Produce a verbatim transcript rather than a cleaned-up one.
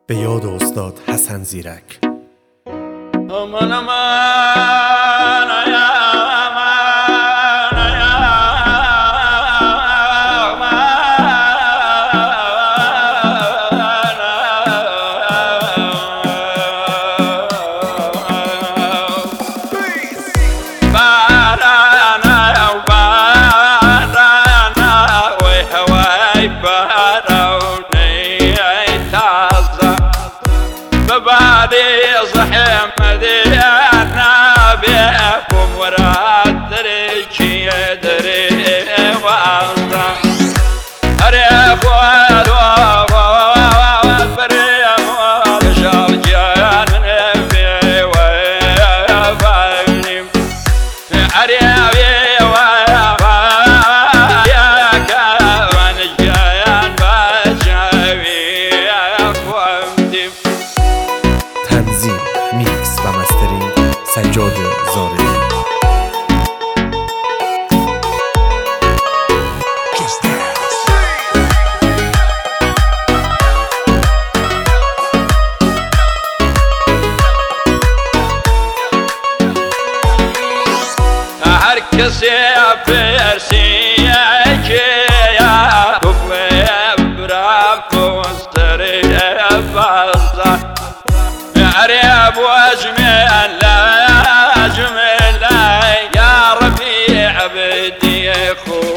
به یاد استاد حسن زیرک. امان امان یا امان یا امان بارانا یا بارانا وی هوای بارونی تازه ببادي صحيح مدينة بيكم ورا دريكي يدري وعطا أريك والوغ والبريم والشال جان نبي ويفايني أريبي ويفاياك ونجيان بجاوي أقوامدي. تنظیم، میکس و مسترینگ سجاد زارعی. هر کسی پرسی که یا کفله برام مستری بازا عرب واجمل لا جمل يا ربيع بدي خو